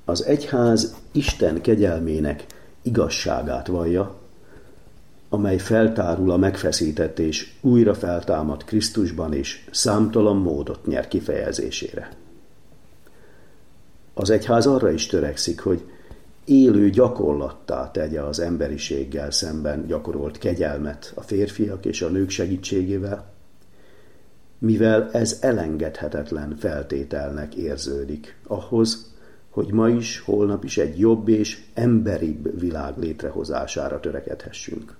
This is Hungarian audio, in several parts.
Az egyház Isten kegyelmének igazságát vallja, amely feltárul a megfeszített és újra feltámadt Krisztusban, és számtalan módot nyer kifejezésére. Az egyház arra is törekszik, hogy élő gyakorlattá tegye az emberiséggel szemben gyakorolt kegyelmet a férfiak és a nők segítségével, mivel ez elengedhetetlen feltételnek érződik ahhoz, hogy ma is, holnap is egy jobb és emberibb világ létrehozására törekedhessünk.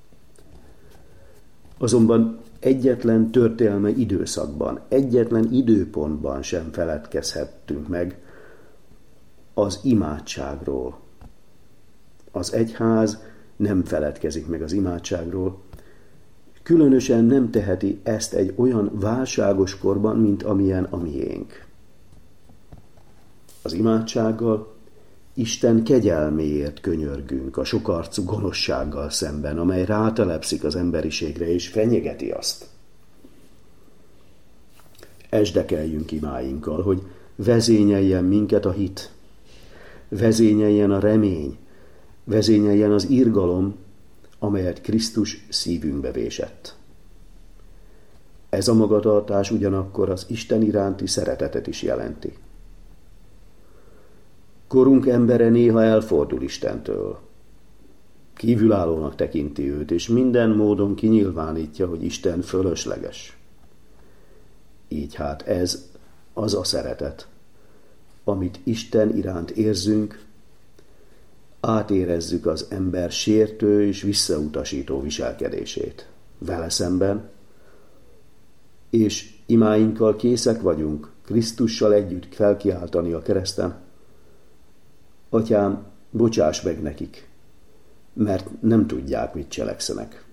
Azonban egyetlen történelmi időszakban, egyetlen időpontban sem feledkezhettünk meg az imádságról. Az egyház nem feledkezik meg az imádságról, különösen nem teheti ezt egy olyan válságos korban, mint amilyen a miénk. Az imádsággal Isten kegyelméért könyörgünk a sokarcú gonoszsággal szemben, amely rátelepszik az emberiségre és fenyegeti azt. Esdekeljünk imáinkkal, hogy vezényeljen minket a hit, vezényeljen a remény, vezényeljen az irgalom, amelyet Krisztus szívünkbe vésett. Ez a magatartás ugyanakkor az Isten iránti szeretetet is jelenti. Korunk embere néha elfordul Istentől. Kívülállónak tekinti őt, és minden módon kinyilvánítja, hogy Isten fölösleges. Így hát ez az a szeretet, amit Isten iránt érzünk, átérezzük az ember sértő és visszautasító viselkedését vele szemben, és imáinkkal készek vagyunk Krisztussal együtt felkiáltani a kereszten: Atyám, bocsáss meg nekik, mert nem tudják, mit cselekszenek.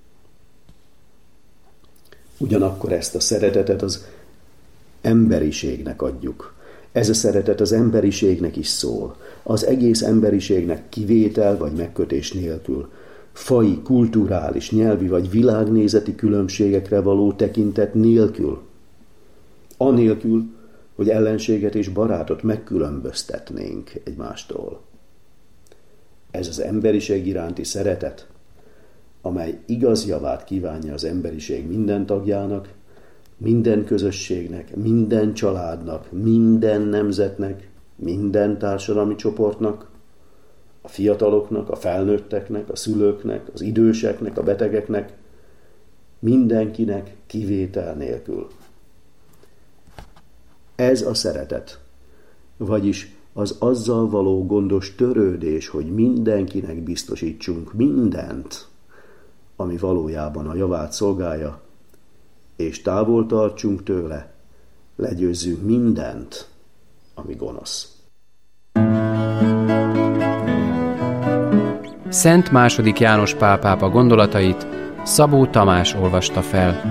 Ugyanakkor ezt a szeretetet az emberiségnek adjuk. Ez a szeretet az emberiségnek is szól. Az egész emberiségnek kivétel vagy megkötés nélkül, faji, kulturális, nyelvi vagy világnézeti különbségekre való tekintet nélkül, anélkül, hogy ellenséget és barátot megkülönböztetnénk egymástól. Ez az emberiség iránti szeretet, amely igaz javát kívánja az emberiség minden tagjának, minden közösségnek, minden családnak, minden nemzetnek, minden társadalmi csoportnak, a fiataloknak, a felnőtteknek, a szülőknek, az időseknek, a betegeknek, mindenkinek kivétel nélkül. Ez a szeretet, vagyis az azzal való gondos törődés, hogy mindenkinek biztosítsunk mindent, ami valójában a javát szolgálja, és távol tartsunk tőle, legyőzzünk mindent, ami gonosz. Szent II. János Pál pápa gondolatait Szabó Tamás olvasta fel.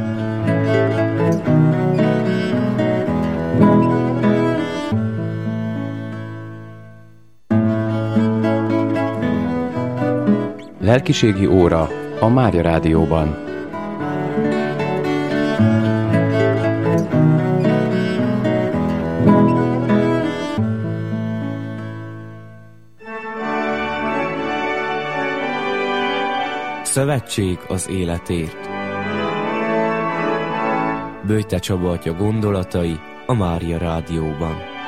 Lelkiségi óra a Mária Rádióban. Szövetség az életért. Böjte Csaba atya gondolatai a Mária Rádióban.